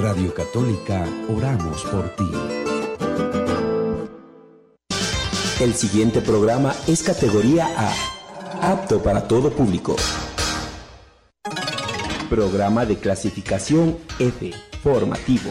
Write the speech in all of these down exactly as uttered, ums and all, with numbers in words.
Radio Católica oramos por ti. El siguiente programa es categoría A, apto para todo público. Programa de clasificación F, formativo.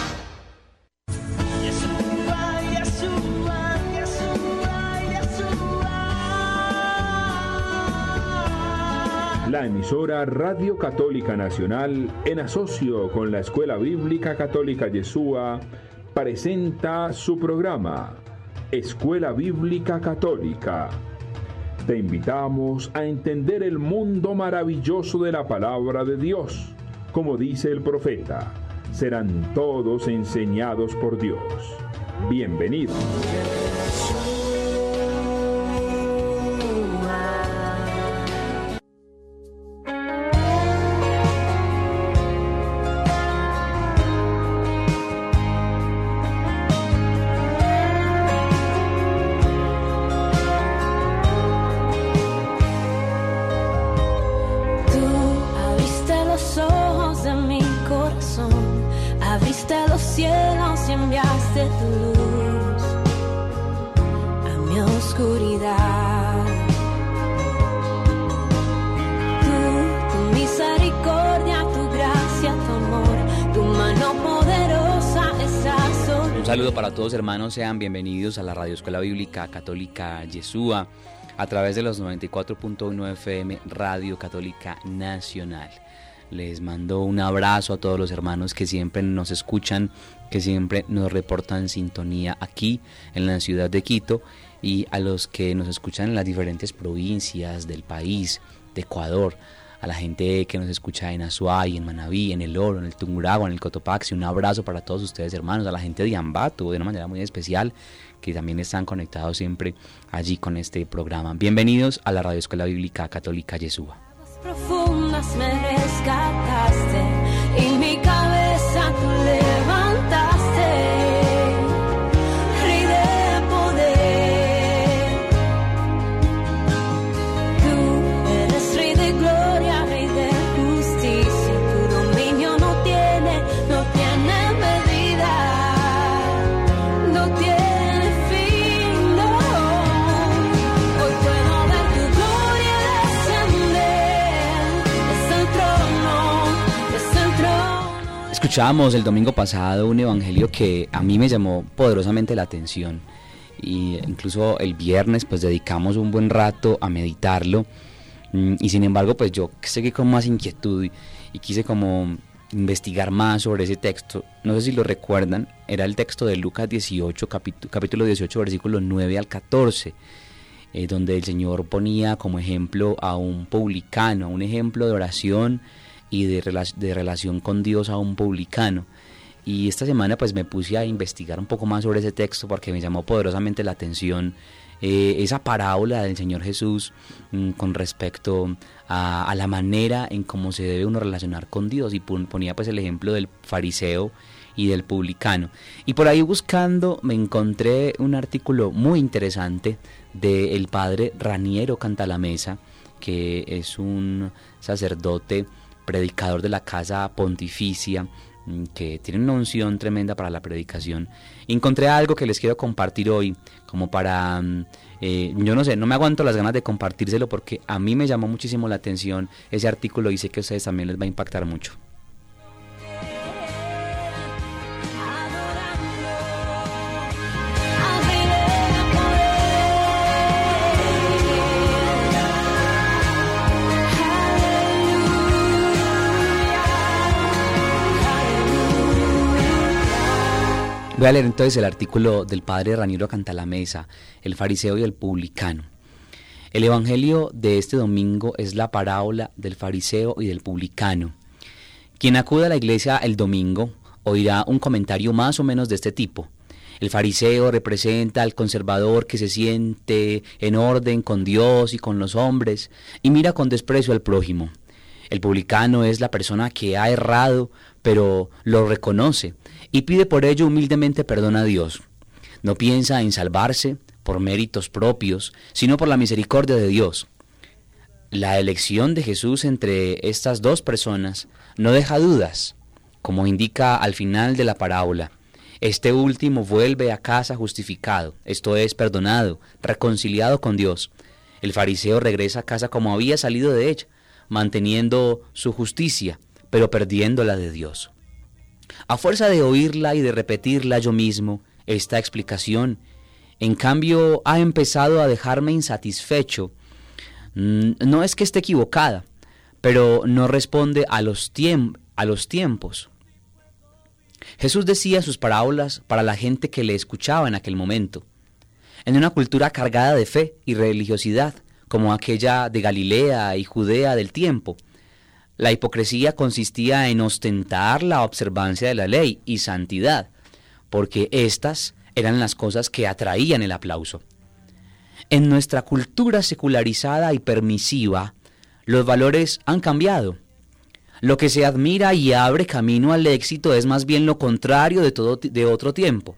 La emisora Radio Católica Nacional, en asocio con la Escuela Bíblica Católica Yeshua, presenta su programa, Escuela Bíblica Católica. Te invitamos a entender el mundo maravilloso de la palabra de Dios. Como dice el profeta, serán todos enseñados por Dios. Bienvenidos. Para todos, hermanos, sean bienvenidos a la Radio Escuela Bíblica Católica Yeshua a través de los noventa y cuatro punto uno F M Radio Católica Nacional. Les mando un abrazo a todos los hermanos que siempre nos escuchan, que siempre nos reportan sintonía aquí en la ciudad de Quito, y a los que nos escuchan en las diferentes provincias del país, de Ecuador, a la gente que nos escucha en Azuay, en Manabí, en El Oro, en el Tungurahua, en el Cotopaxi. Un abrazo para todos ustedes, hermanos, a la gente de Ambato, de una manera muy especial, que también están conectados siempre allí con este programa. Bienvenidos a la Radio Escuela Bíblica Católica Yeshua. Profundas me rescataste, en mi cabeza tú levantaste. Escuchábamos el domingo pasado un evangelio que a mí me llamó poderosamente la atención, y incluso el viernes pues dedicamos un buen rato a meditarlo, y sin embargo pues yo seguí con más inquietud y, y quise como investigar más sobre ese texto. No sé si lo recuerdan, era el texto de Lucas dieciocho, capítulo, capítulo dieciocho, versículos nueve al catorce, eh, donde el Señor ponía como ejemplo a un publicano, a un ejemplo de oración y de, rela- de relación con Dios a un publicano. Y esta semana pues me puse a investigar un poco más sobre ese texto porque me llamó poderosamente la atención eh, esa parábola del Señor Jesús mmm, con respecto a, a la manera en cómo se debe uno relacionar con Dios, y ponía pues el ejemplo del fariseo y del publicano. Y por ahí buscando me encontré un artículo muy interesante del padre Raniero Cantalamessa, que es un sacerdote predicador de la Casa Pontificia, que tiene una unción tremenda para la predicación. Encontré algo que les quiero compartir hoy, como para, eh, yo no sé, no me aguanto las ganas de compartírselo porque a mí me llamó muchísimo la atención ese artículo y sé que a ustedes también les va a impactar mucho. Voy a leer entonces el artículo del padre Raniero Cantalamessa, el fariseo y el publicano. El evangelio de este domingo es la parábola del fariseo y del publicano. Quien acude a la iglesia el domingo oirá un comentario más o menos de este tipo. El fariseo representa al conservador que se siente en orden con Dios y con los hombres y mira con desprecio al prójimo. El publicano es la persona que ha errado, pero lo reconoce y pide por ello humildemente perdón a Dios. No piensa en salvarse por méritos propios, sino por la misericordia de Dios. La elección de Jesús entre estas dos personas no deja dudas. como indica al final de la parábola. Este último vuelve a casa justificado, esto es, perdonado, reconciliado con Dios. El fariseo regresa a casa como había salido de ella, manteniendo su justicia, pero perdiendo la de Dios. A fuerza de oírla y de repetirla yo mismo, esta explicación, en cambio, ha empezado a dejarme insatisfecho. No es que esté equivocada, pero no responde a los, tiemp- a los tiempos. Jesús decía sus parábolas para la gente que le escuchaba en aquel momento. En una cultura cargada de fe y religiosidad, como aquella de Galilea y Judea del tiempo, la hipocresía consistía en ostentar la observancia de la ley y santidad, porque éstas eran las cosas que atraían el aplauso. En nuestra cultura secularizada y permisiva, los valores han cambiado. Lo que se admira y abre camino al éxito es más bien lo contrario de, todo, de otro tiempo.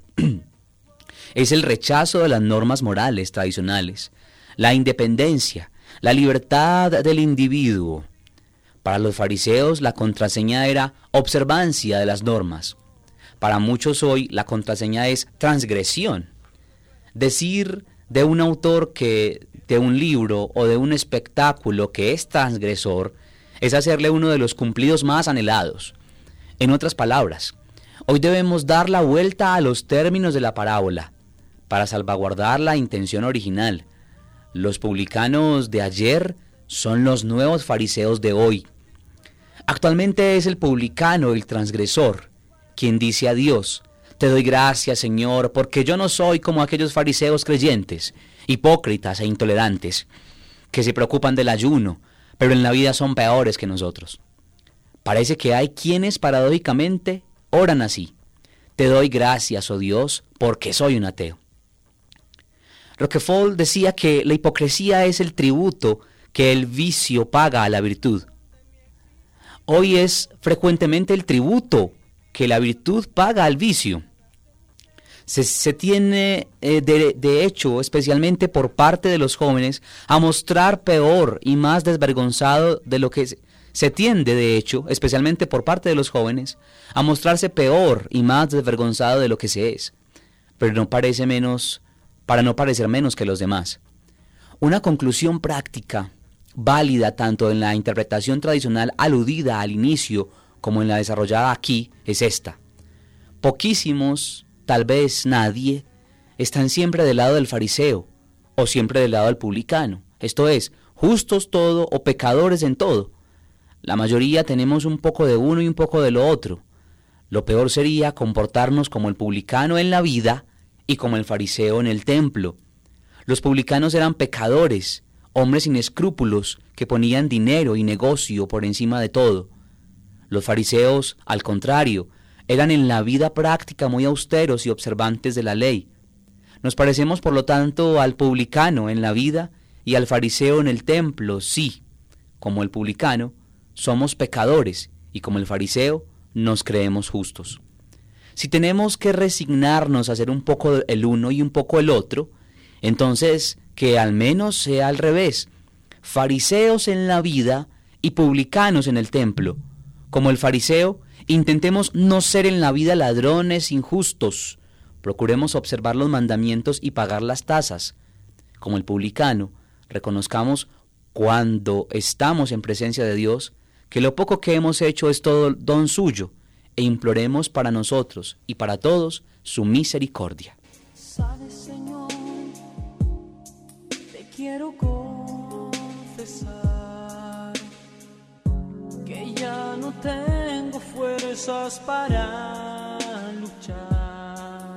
Es el rechazo de las normas morales tradicionales, la independencia, la libertad del individuo. Para los fariseos la contraseña era observancia de las normas. Para muchos hoy la contraseña es transgresión. Decir de un autor que de un libro o de un espectáculo que es transgresor es hacerle uno de los cumplidos más anhelados. En otras palabras, hoy debemos dar la vuelta a los términos de la parábola para salvaguardar la intención original. Los publicanos de ayer son los nuevos fariseos de hoy. Actualmente es el publicano, el transgresor, quien dice a Dios: te doy gracias, Señor, porque yo no soy como aquellos fariseos creyentes, hipócritas e intolerantes, que se preocupan del ayuno, pero en la vida son peores que nosotros. Parece que hay quienes paradójicamente oran así: te doy gracias, oh Dios, porque soy un ateo. Rockefeller decía que la hipocresía es el tributo que el vicio paga a la virtud. Hoy es frecuentemente el tributo que la virtud paga al vicio. Se, se tiene eh, de, de hecho, especialmente por parte de los jóvenes, a mostrar peor y más desvergonzado de lo que se, se tiende, de hecho, especialmente por parte de los jóvenes, a mostrarse peor y más desvergonzado de lo que se es, pero no parece menos, para no parecer menos que los demás. Una conclusión práctica, válida tanto en la interpretación tradicional aludida al inicio como en la desarrollada aquí, es esta: poquísimos, tal vez nadie, están siempre del lado del fariseo o siempre del lado del publicano, esto es, justos todo o pecadores en todo. La mayoría tenemos un poco de uno y un poco de lo otro. Lo peor sería comportarnos como el publicano en la vida y como el fariseo en el templo. Los publicanos eran pecadores, hombres sin escrúpulos que ponían dinero y negocio por encima de todo. Los fariseos, al contrario, eran en la vida práctica muy austeros y observantes de la ley. Nos parecemos, por lo tanto, al publicano en la vida y al fariseo en el templo, sí. Como el publicano, somos pecadores y como el fariseo, nos creemos justos. Si tenemos que resignarnos a ser un poco el uno y un poco el otro, entonces que al menos sea al revés: fariseos en la vida y publicanos en el templo. Como el fariseo, intentemos no ser en la vida ladrones injustos. Procuremos observar los mandamientos y pagar las tasas. Como el publicano, reconozcamos cuando estamos en presencia de Dios que lo poco que hemos hecho es todo don suyo, e imploremos para nosotros y para todos su misericordia. Sabes, Señor, te quiero confesar que ya no tengo fuerzas para luchar.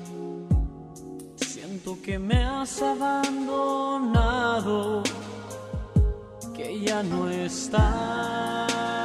Siento que me has abandonado, que ya no estás.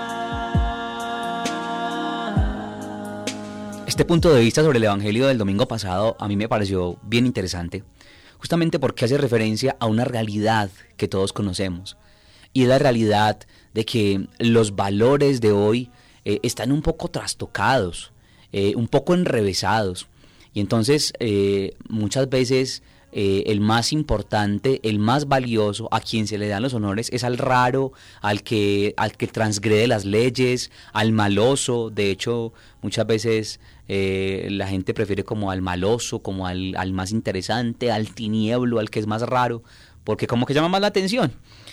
Este punto de vista sobre el Evangelio del domingo pasado a mí me pareció bien interesante, justamente porque hace referencia a una realidad que todos conocemos, y es la realidad de que los valores de hoy eh, están un poco trastocados, eh, un poco enrevesados, y entonces eh, muchas veces eh, el más importante, el más valioso, a quien se le dan los honores, es al raro, al que, al que transgrede las leyes, al maloso. De hecho, muchas veces eh, la gente prefiere como al maloso, como al, al más interesante, al tinieblo, al que es más raro, porque como que llama más la atención.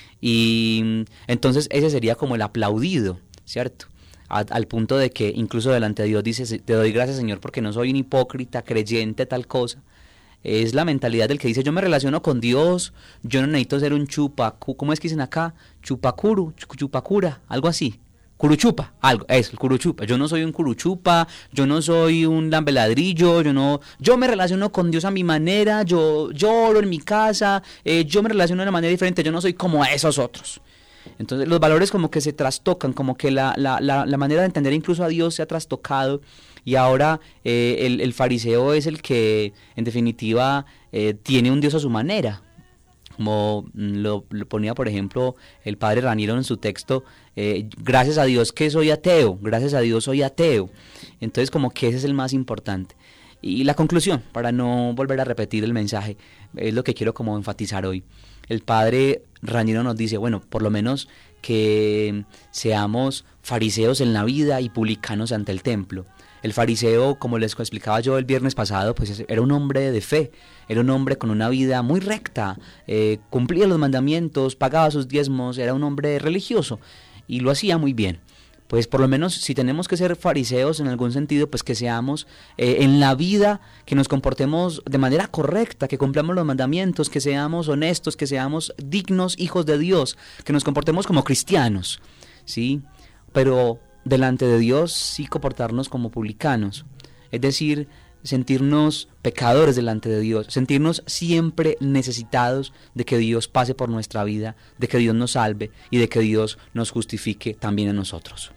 Y entonces ese sería como el aplaudido, ¿cierto? A, al punto de que incluso delante de Dios dice, te doy gracias, Señor, porque no soy un hipócrita, creyente, tal cosa. Es la mentalidad del que dice, yo me relaciono con Dios, yo no necesito ser un chupacu, ¿cómo es que dicen acá? Chupacuru, chupacura, algo así. Curuchupa, algo, eso, el curuchupa. Yo no soy un curuchupa, yo no soy un lambeladrillo, yo no, yo me relaciono con Dios a mi manera, yo lloro en mi casa, eh, yo me relaciono de una manera diferente, yo no soy como esos otros. Entonces los valores como que se trastocan, como que la, la, la, la manera de entender incluso a Dios se ha trastocado, y ahora eh, el, el fariseo es el que en definitiva eh, tiene un Dios a su manera. Como lo, lo ponía por ejemplo el padre Raniero en su texto, eh, gracias a Dios que soy ateo, gracias a Dios soy ateo. Entonces como que ese es el más importante. Y la conclusión, para no volver a repetir el mensaje, es lo que quiero como enfatizar hoy. El padre Raniero nos dice, bueno, por lo menos que seamos fariseos en la vida y publicanos ante el templo. El fariseo, como les explicaba yo el viernes pasado, pues era un hombre de fe, era un hombre con una vida muy recta, eh, cumplía los mandamientos, pagaba sus diezmos, era un hombre religioso y lo hacía muy bien. Pues por lo menos si tenemos que ser fariseos en algún sentido, pues que seamos eh, en la vida, que nos comportemos de manera correcta, que cumplamos los mandamientos, que seamos honestos, que seamos dignos hijos de Dios, que nos comportemos como cristianos, ¿sí? Pero delante de Dios sí comportarnos como publicanos, es decir, sentirnos pecadores delante de Dios, sentirnos siempre necesitados de que Dios pase por nuestra vida, de que Dios nos salve y de que Dios nos justifique también a nosotros.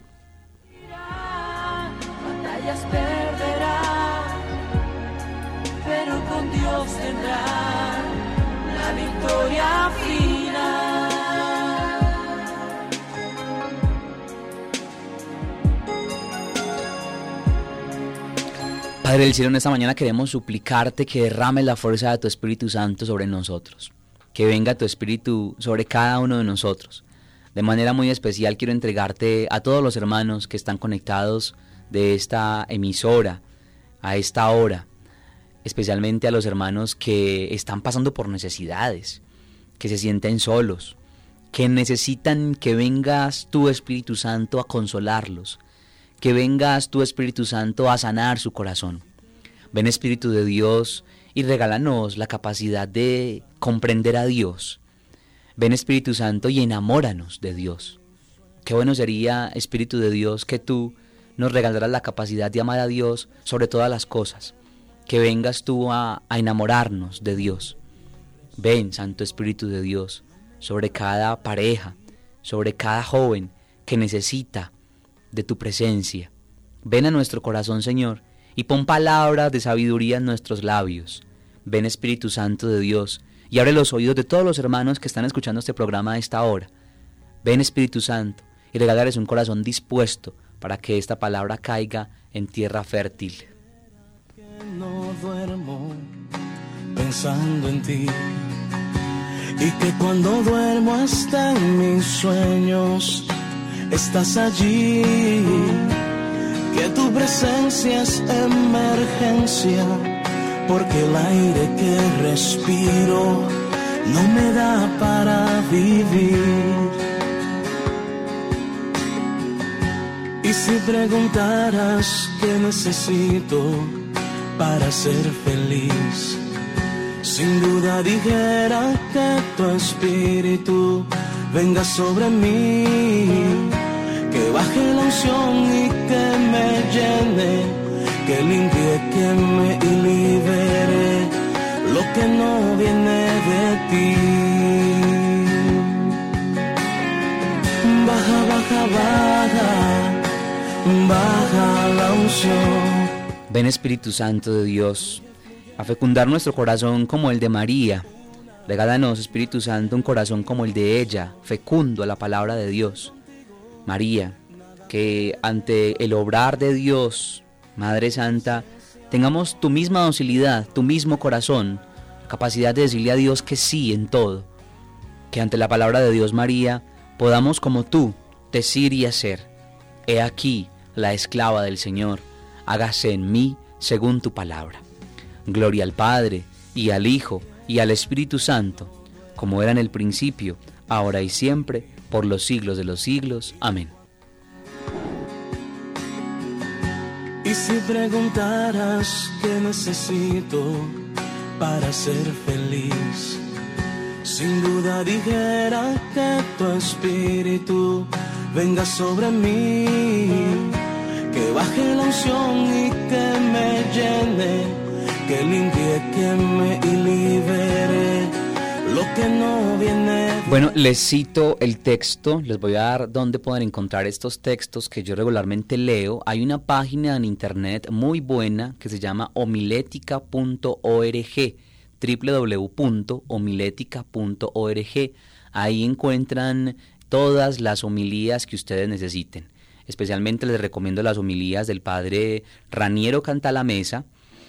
Batallas perderá, pero con Dios tendrá la victoria final. Padre del cielo, en esta mañana queremos suplicarte que derrames la fuerza de tu Espíritu Santo sobre nosotros, que venga tu Espíritu sobre cada uno de nosotros. De manera muy especial quiero entregarte a todos los hermanos que están conectados de esta emisora a esta hora, especialmente a los hermanos que están pasando por necesidades, que se sienten solos, que necesitan que vengas tu Espíritu Santo a consolarlos, que vengas tu Espíritu Santo a sanar su corazón. Ven Espíritu de Dios y regálanos la capacidad de comprender a Dios. Ven Espíritu Santo y enamóranos de Dios. Qué bueno sería, Espíritu de Dios, que tú nos regalaras la capacidad de amar a Dios sobre todas las cosas. Que vengas tú a, a enamorarnos de Dios. Ven, Santo Espíritu de Dios, sobre cada pareja, sobre cada joven que necesita de tu presencia. Ven a nuestro corazón, Señor, y pon palabras de sabiduría en nuestros labios. Ven, Espíritu Santo de Dios, y abre los oídos de todos los hermanos que están escuchando este programa a esta hora. Ven, Espíritu Santo, y regálales un corazón dispuesto para que esta palabra caiga en tierra fértil. Que no duermo pensando en ti, y que cuando duermo hasta en mis sueños estás allí, que tu presencia es emergencia, porque el aire que respiro no me da para vivir. Y si preguntaras qué necesito para ser feliz, sin duda dijera que tu espíritu venga sobre mí, que baje la unción y que me llene, que limpie, que me libere lo que no viene de ti. Baja, baja, baja, baja la unción. Ven Espíritu Santo de Dios a fecundar nuestro corazón como el de María. Regálanos, Espíritu Santo, un corazón como el de ella, fecundo a la palabra de Dios. María, que ante el obrar de Dios, Madre Santa, tengamos tu misma docilidad, tu mismo corazón, capacidad de decirle a Dios que sí en todo, que ante la palabra de Dios María podamos como tú decir y hacer: he aquí la esclava del Señor, hágase en mí según tu palabra. Gloria al Padre, y al Hijo, y al Espíritu Santo, como era en el principio, ahora y siempre, por los siglos de los siglos. Amén. Y si preguntaras qué necesito para ser feliz, sin duda dijera que tu espíritu venga sobre mí, que baje la unción y que me llene, que limpie, queme y libere lo que no viene. Bueno, les cito el texto, les voy a dar dónde pueden encontrar estos textos que yo regularmente leo. Hay una página en internet muy buena que se llama homilética punto org, doble u doble u doble u punto homilética punto org. Ahí encuentran todas las homilías que ustedes necesiten. Especialmente les recomiendo las homilías del padre Raniero Cantalamessa,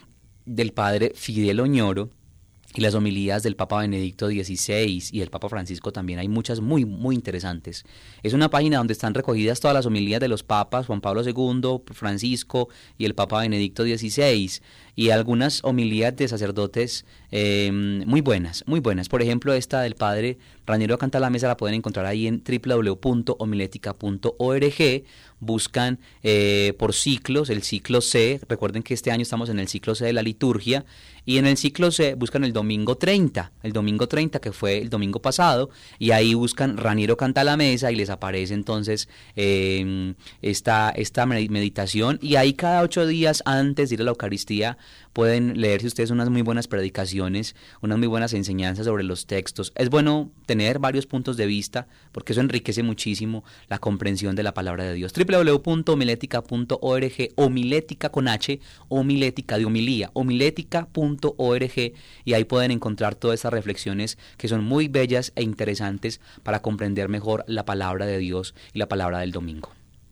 del padre Fidel Oñoro, y las homilías del Papa Benedicto dieciséis y del Papa Francisco también. Hay muchas muy, muy interesantes. Es una página donde están recogidas todas las homilías de los papas, Juan Pablo segundo, Francisco y el Papa Benedicto dieciséis, y algunas homilías de sacerdotes eh, muy buenas, muy buenas. Por ejemplo, esta del padre Raniero Cantalamessa la pueden encontrar ahí en doble u doble u doble u punto homilética punto org. Buscan eh, por ciclos, el ciclo C. Recuerden que este año estamos en el ciclo C de la liturgia, y en el ciclo C buscan el domingo treinta, el domingo treinta que fue el domingo pasado, y ahí buscan Raniero Cantalamessa y les aparece entonces eh, esta, esta meditación, y ahí cada ocho días antes de ir a la Eucaristía pueden leerse ustedes unas muy buenas predicaciones, unas muy buenas enseñanzas sobre los textos. Es bueno tener varios puntos de vista porque eso enriquece muchísimo la comprensión de la palabra de Dios. doble u doble u doble u punto homilética punto org, homilética con H, homilética de homilía, homilética punto org, y ahí pueden encontrar todas estas reflexiones que son muy bellas e interesantes para comprender mejor la palabra de Dios y la palabra del domingo.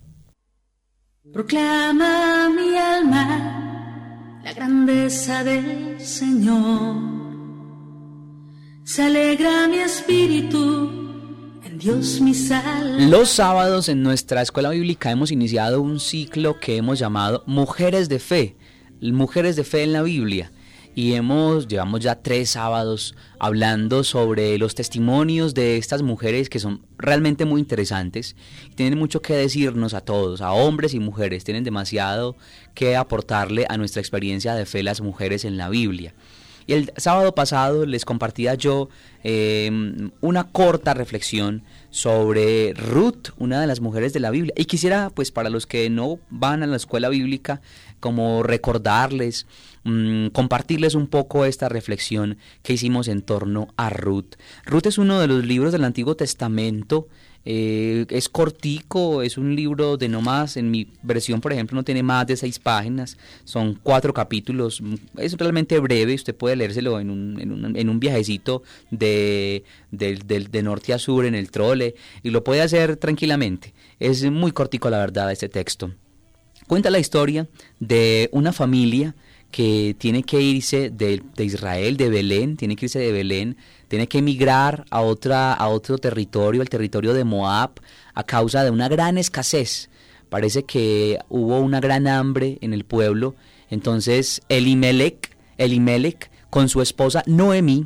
Proclama mi alma la grandeza del Señor, se alegra mi espíritu en Dios mi salvación. Los sábados en nuestra escuela bíblica hemos iniciado un ciclo que hemos llamado Mujeres de Fe, Mujeres de Fe en la Biblia. Y hemos, llevamos ya tres sábados hablando sobre los testimonios de estas mujeres que son realmente muy interesantes. Tienen mucho que decirnos a todos, a hombres y mujeres. Tienen demasiado que aportarle a nuestra experiencia de fe las mujeres en la Biblia. Y el sábado pasado les compartía yo eh, una corta reflexión sobre Ruth, una de las mujeres de la Biblia. Y quisiera, pues para los que no van a la escuela bíblica, como recordarles, mmm, compartirles un poco esta reflexión que hicimos en torno a Ruth. Ruth es uno de los libros del Antiguo Testamento. Eh, es cortico, es un libro de no más, en mi versión por ejemplo no tiene más de seis páginas, son cuatro capítulos, es realmente breve, usted puede leérselo en un, en un, en un viajecito de, de, de, de norte a sur en el trole, y lo puede hacer tranquilamente. Es muy cortico la verdad este texto. Cuenta la historia de una familia que tiene que irse de, de Israel, de Belén, tiene que irse de Belén, tiene que emigrar a, otra, a otro territorio, el territorio de Moab, a causa de una gran escasez. Parece que hubo una gran hambre en el pueblo. Entonces Elimelech, Elimelech con su esposa Noemí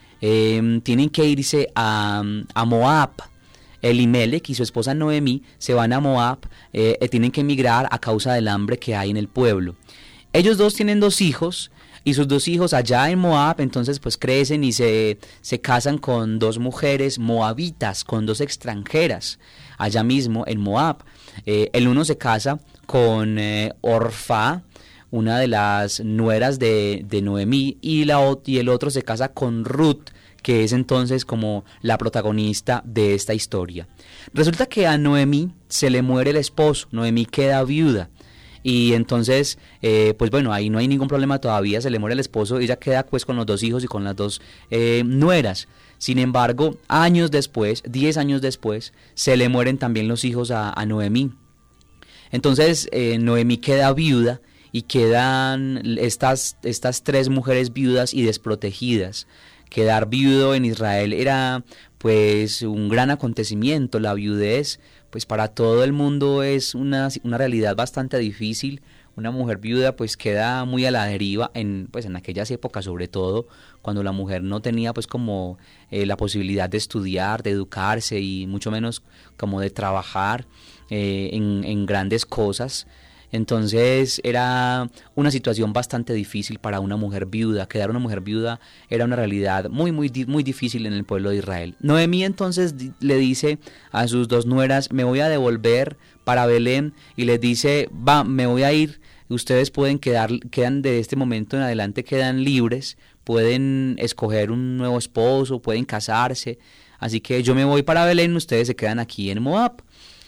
eh, tienen que irse a, a Moab. Elimelech y su esposa Noemí se van a Moab, eh, tienen que emigrar a causa del hambre que hay en el pueblo. Ellos dos tienen dos hijos, y sus dos hijos allá en Moab, entonces pues crecen y se, se casan con dos mujeres moabitas, con dos extranjeras, allá mismo en Moab. Eh, el uno se casa con eh, Orfa, una de las nueras de, de Noemí, y, la, y el otro se casa con Ruth, que es entonces como la protagonista de esta historia. Resulta que a Noemí se le muere el esposo, Noemí queda viuda. Y entonces, eh, pues bueno, ahí no hay ningún problema todavía, se le muere el esposo, ella queda pues con los dos hijos y con las dos eh, nueras. Sin embargo, años después, diez años después, se le mueren también los hijos a, a Noemí. Entonces, eh, Noemí queda viuda y quedan estas, estas tres mujeres viudas y desprotegidas. Quedar viudo en Israel era pues un gran acontecimiento. La viudez pues para todo el mundo es una, una realidad bastante difícil. Una mujer viuda pues queda muy a la deriva en pues en aquellas épocas, sobre todo cuando la mujer no tenía pues como eh, la posibilidad de estudiar, de educarse y mucho menos como de trabajar eh, en, en grandes cosas. Entonces era una situación bastante difícil para una mujer viuda. Quedar una mujer viuda era una realidad muy muy muy difícil en el pueblo de Israel. Noemí entonces le dice a sus dos nueras: me voy a devolver para Belén, y les dice: va, me voy a ir, ustedes pueden quedar, quedan de este momento en adelante, quedan libres, pueden escoger un nuevo esposo, pueden casarse, así que yo me voy para Belén, ustedes se quedan aquí en Moab.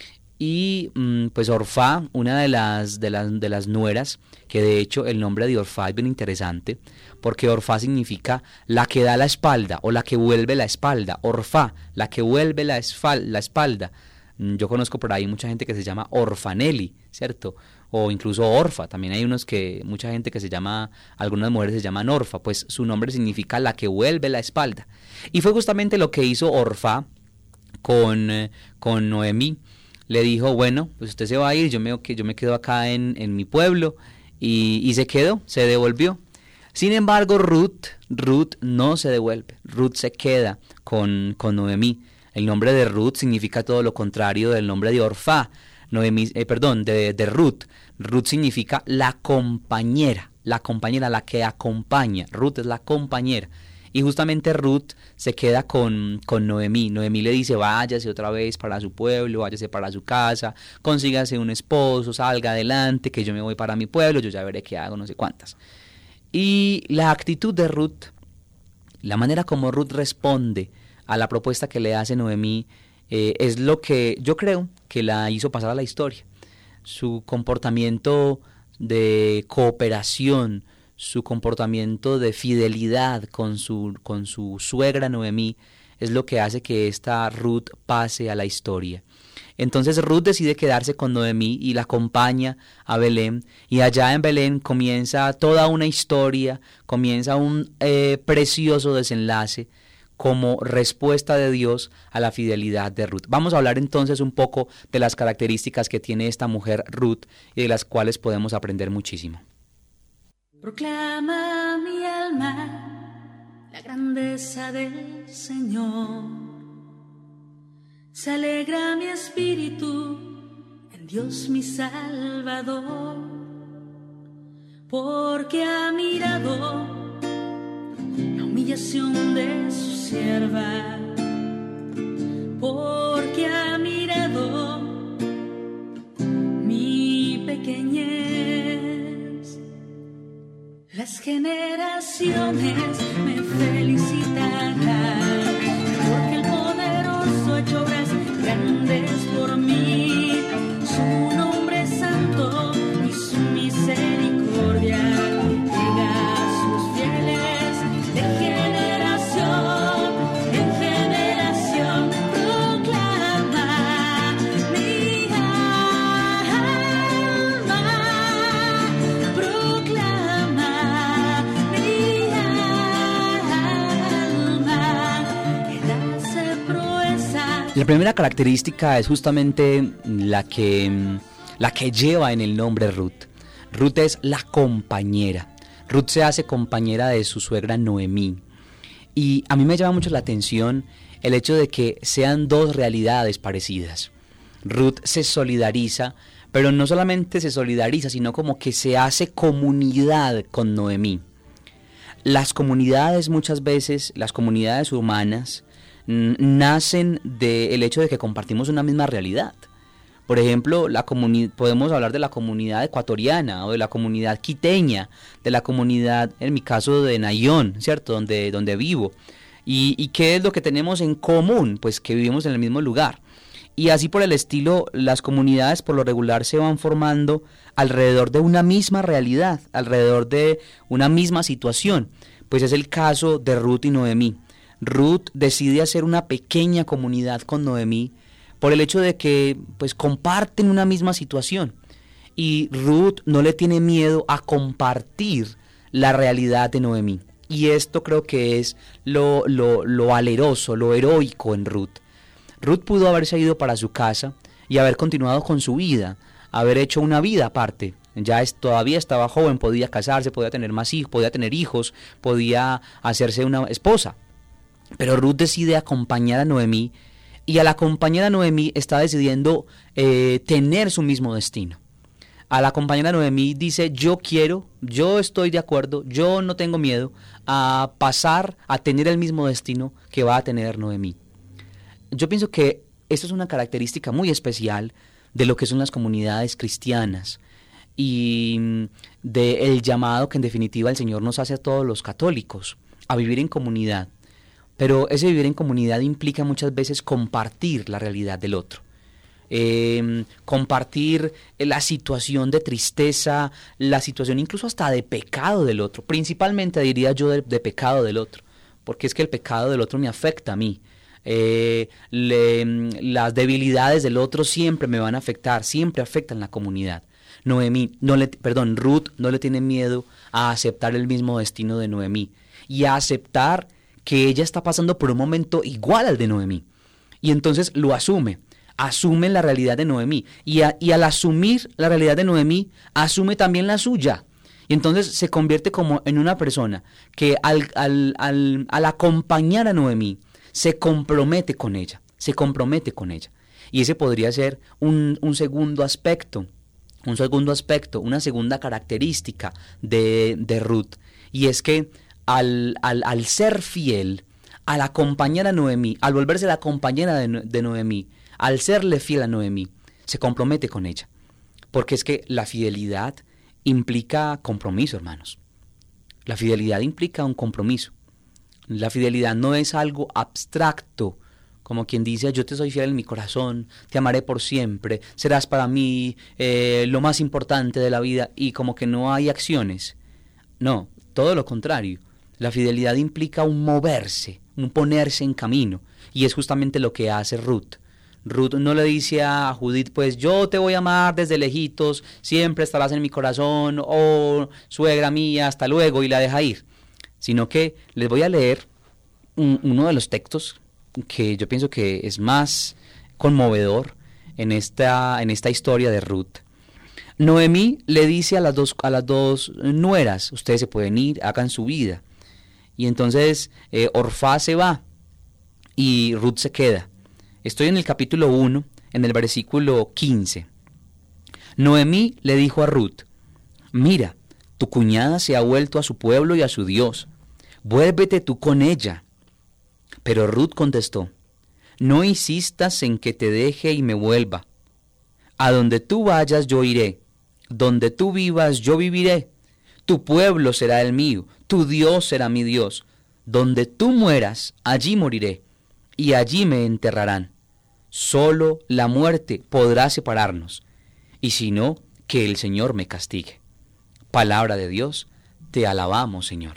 Y pues Orfá, una de las, de las de las nueras, que de hecho el nombre de Orfá es bien interesante, porque Orfá significa la que da la espalda o la que vuelve la espalda. Orfá, la que vuelve la, esfal, la espalda. Yo conozco por ahí mucha gente que se llama Orfanelli, ¿cierto? O incluso Orfa, también hay unos que, mucha gente que se llama, algunas mujeres se llaman Orfa, pues su nombre significa la que vuelve la espalda. Y fue justamente lo que hizo Orfá con, con Noemí. Le dijo: bueno, pues usted se va a ir, yo me, yo me quedo acá en, en mi pueblo, y, y se quedó, se devolvió. Sin embargo, Ruth, Ruth no se devuelve, Ruth se queda con, con Noemí. El nombre de Ruth significa todo lo contrario del nombre de Orfá. Noemí, eh, perdón, de, de Ruth. Ruth significa la compañera, la compañera, la que acompaña. Ruth es la compañera. Y justamente Ruth se queda con, con Noemí. Noemí le dice: váyase otra vez para su pueblo, váyase para su casa, consígase un esposo, salga adelante, que yo me voy para mi pueblo, yo ya veré qué hago, no sé cuántas. Y la actitud de Ruth, la manera como Ruth responde a la propuesta que le hace Noemí, eh, es lo que yo creo que la hizo pasar a la historia. Su comportamiento de cooperación, su comportamiento de fidelidad con su, con su suegra Noemí, es lo que hace que esta Ruth pase a la historia. Entonces Ruth decide quedarse con Noemí y la acompaña a Belén, y allá en Belén comienza toda una historia, comienza un eh, precioso desenlace como respuesta de Dios a la fidelidad de Ruth. Vamos a hablar entonces un poco de las características que tiene esta mujer Ruth y de las cuales podemos aprender muchísimo. Proclama mi alma la grandeza del Señor. Se alegra mi espíritu en Dios mi Salvador, porque ha mirado la humillación de su sierva, porque ha mirado mi pequeñez. Las generaciones me felicitarán, porque el poderoso ha hecho obras grandes por mí. Su nombre es santo y su misericordia llega a sus fieles de generación en generación. Proclama mi alma, proclama mi alma, que hace proezas. La primera característica es justamente la que, la que lleva en el nombre Ruth. Ruth es la compañera. Ruth se hace compañera de su suegra Noemí. Y a mí me llama mucho la atención el hecho de que sean dos realidades parecidas. Ruth se solidariza, pero no solamente se solidariza, sino como que se hace comunidad con Noemí. Las comunidades muchas veces, las comunidades humanas, nacen del hecho de que compartimos una misma realidad. Por ejemplo, la comuni- podemos hablar de la comunidad ecuatoriana o de la comunidad quiteña, de la comunidad, en mi caso, de Nayón, ¿cierto? Donde, donde vivo. ¿Y, ¿Y qué es lo que tenemos en común? Pues que vivimos en el mismo lugar. Y así por el estilo, las comunidades por lo regular se van formando alrededor de una misma realidad, alrededor de una misma situación. Pues es el caso de Ruth y Noemí. Ruth decide hacer una pequeña comunidad con Noemí por el hecho de que pues comparten una misma situación. Y Ruth no le tiene miedo a compartir la realidad de Noemí. Y esto creo que es lo, lo, lo valeroso, lo heroico en Ruth. Ruth pudo haberse ido para su casa y haber continuado con su vida, haber hecho una vida aparte. Ya es, todavía estaba joven, podía casarse, podía tener más hijos, podía tener hijos, podía hacerse una esposa. Pero Ruth decide acompañar a Noemí, y al acompañar a Noemí está decidiendo eh, tener su mismo destino. A la compañera Noemí dice, yo quiero, yo estoy de acuerdo, yo no tengo miedo a pasar a tener el mismo destino que va a tener Noemí. Yo pienso que esto es una característica muy especial de lo que son las comunidades cristianas y del llamado que en definitiva el Señor nos hace a todos los católicos, a vivir en comunidad. Pero ese vivir en comunidad implica muchas veces compartir la realidad del otro. Eh, compartir la situación de tristeza, la situación incluso hasta de pecado del otro, principalmente diría yo de, de pecado del otro, porque es que el pecado del otro me afecta a mí. Eh, le, las debilidades del otro siempre me van a afectar, siempre afectan la comunidad. Noemí, no le, perdón, Ruth no le tiene miedo a aceptar el mismo destino de Noemí y a aceptar que ella está pasando por un momento igual al de Noemí. Y entonces lo asume, asume la realidad de Noemí. Y, a, y al asumir la realidad de Noemí, asume también la suya. Y entonces se convierte como en una persona que al, al, al, al acompañar a Noemí, se compromete con ella, se compromete con ella. Y ese podría ser un, un segundo aspecto, un segundo aspecto, una segunda característica de, de Ruth. Y es que Al, al, al ser fiel, al acompañar a Noemí, al volverse la compañera de, de Noemí, al serle fiel a Noemí, se compromete con ella. Porque es que la fidelidad implica compromiso, hermanos. La fidelidad implica un compromiso. La fidelidad no es algo abstracto, como quien dice, yo te soy fiel en mi corazón, te amaré por siempre, serás para mí eh, lo más importante de la vida, y como que no hay acciones. No, todo lo contrario. La fidelidad implica un moverse, un ponerse en camino, y es justamente lo que hace Ruth. Ruth no le dice a Judith, pues yo te voy a amar desde lejitos, siempre estarás en mi corazón, oh suegra mía, hasta luego, y la deja ir. Sino que les voy a leer un, uno de los textos que yo pienso que es más conmovedor en esta, en esta historia de Ruth. Noemí le dice a las dos, a las dos nueras, ustedes se pueden ir, hagan su vida. Y entonces eh, Orfá se va y Ruth se queda. Estoy en el capítulo uno, en el versículo quince. Noemí le dijo a Ruth, mira, tu cuñada se ha vuelto a su pueblo y a su Dios, vuélvete tú con ella. Pero Ruth contestó, no insistas en que te deje y me vuelva. A donde tú vayas yo iré, donde tú vivas yo viviré. Tu pueblo será el mío, tu Dios será mi Dios. Donde tú mueras, allí moriré, y allí me enterrarán. Solo la muerte podrá separarnos, y si no, que el Señor me castigue. Palabra de Dios, te alabamos, Señor.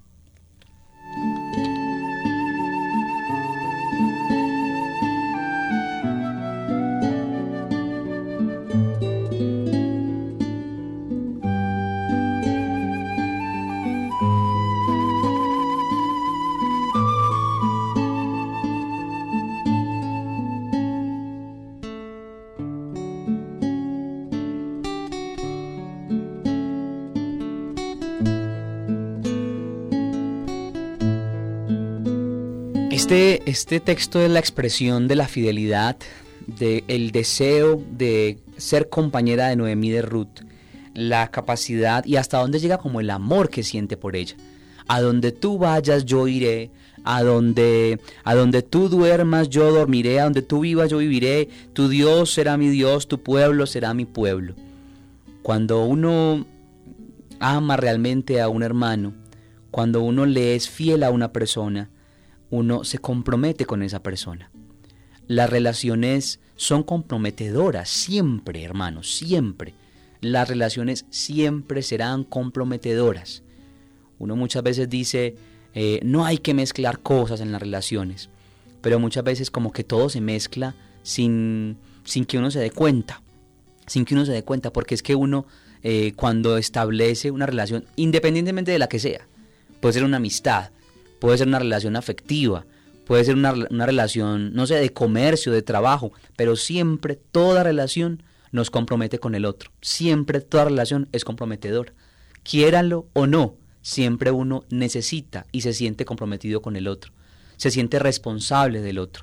Este, este texto es la expresión de la fidelidad, del deseo de ser compañera de Noemí, de Ruth, la capacidad y hasta dónde llega como el amor que siente por ella. A donde tú vayas yo iré, a donde, a donde tú duermas yo dormiré, a donde tú vivas yo viviré, tu Dios será mi Dios, tu pueblo será mi pueblo. Cuando uno ama realmente a un hermano, cuando uno le es fiel a una persona, uno se compromete con esa persona. Las relaciones son comprometedoras, siempre, hermanos, siempre. Las relaciones siempre serán comprometedoras. Uno muchas veces dice, eh, no hay que mezclar cosas en las relaciones, pero muchas veces como que todo se mezcla sin, sin que uno se dé cuenta. sin que uno se dé cuenta, porque es que uno eh, cuando establece una relación, independientemente de la que sea, puede ser una amistad, puede ser una relación afectiva, puede ser una, una relación, no sé, de comercio, de trabajo, pero siempre toda relación nos compromete con el otro, siempre toda relación es comprometedora, quiéranlo o no, siempre uno necesita y se siente comprometido con el otro, se siente responsable del otro,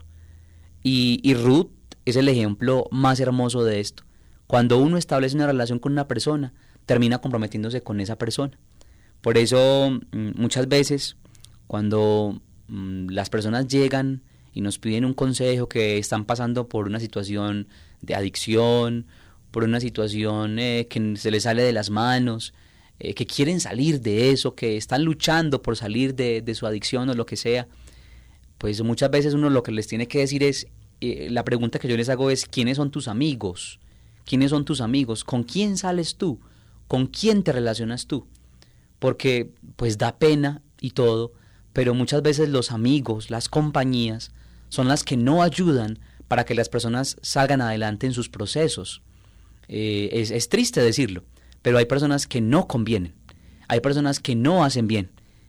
y, y Ruth es el ejemplo más hermoso de esto. Cuando uno establece una relación con una persona, termina comprometiéndose con esa persona. Por eso muchas veces cuando mmm, las personas llegan y nos piden un consejo, que están pasando por una situación de adicción, por una situación eh, que se les sale de las manos, eh, que quieren salir de eso, que están luchando por salir de, de su adicción o lo que sea, pues muchas veces uno lo que les tiene que decir es, eh, la pregunta que yo les hago es, ¿quiénes son tus amigos? ¿Quiénes son tus amigos? ¿Con quién sales tú? ¿Con quién te relacionas tú? Porque pues da pena y todo, pero muchas veces los amigos, las compañías, son las que no ayudan para que las personas salgan adelante en sus procesos. Eh, es, es triste decirlo, pero hay personas que no convienen, hay personas que no hacen bien.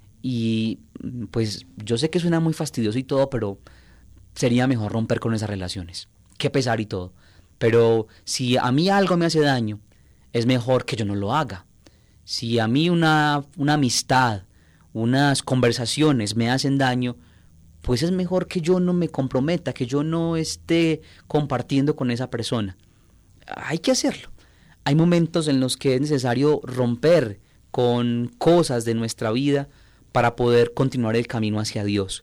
Y pues yo sé que suena muy fastidioso y todo, pero sería mejor romper con esas relaciones. Qué pesar y todo. Pero si a mí algo me hace daño, es mejor que yo no lo haga. Si a mí una, una amistad, unas conversaciones me hacen daño, pues es mejor que yo no me comprometa, que yo no esté compartiendo con esa persona. Hay que hacerlo. Hay momentos en los que es necesario romper con cosas de nuestra vida para poder continuar el camino hacia Dios.